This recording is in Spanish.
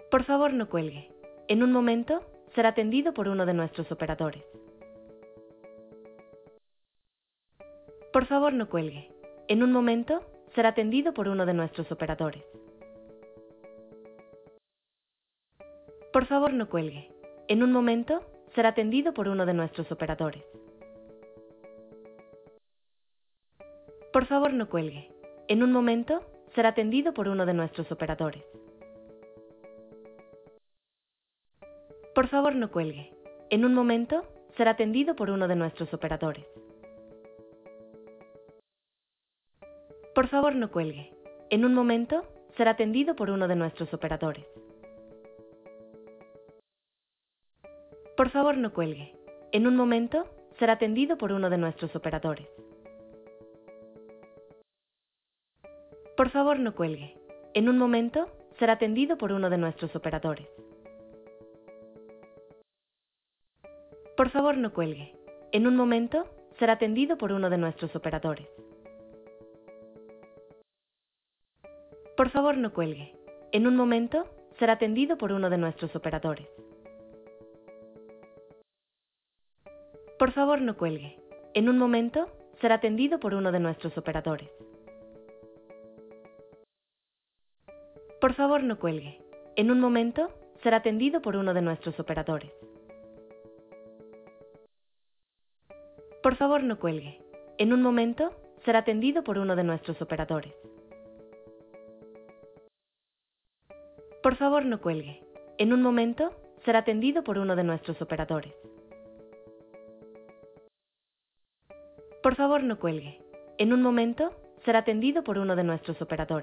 Por favor, no cuelgue. En un momento, será atendido por uno de nuestros operadores. Por favor, no cuelgue. En un momento, será atendido por uno de nuestros operadores. Por favor, no cuelgue. En un momento, será atendido por uno de nuestros operadores. Por favor, no cuelgue. En un momento, será atendido por uno de nuestros operadores. Por favor, no cuelgue. En un momento, será atendido por uno de nuestros operadores. Por favor, no cuelgue. En un momento, será atendido por uno de nuestros operadores. Por favor, no cuelgue. En un momento, será atendido por uno de nuestros operadores. Por favor, no cuelgue. En un momento, será atendido por uno de nuestros operadores. Por favor, no cuelgue. En un momento, será atendido por uno de nuestros operadores. Por favor, no cuelgue. En un momento, será atendido por uno de nuestros operadores. Por favor, no cuelgue. En un momento, será atendido por uno de nuestros operadores. Por favor, no cuelgue. En un momento, será atendido por uno de nuestros operadores. Por favor, no cuelgue. En un momento, será atendido por uno de nuestros operadores. Por favor, no cuelgue. En un momento, será atendido por uno de nuestros operadores. Por favor, no cuelgue. En un momento, será atendido por uno de nuestros operadores.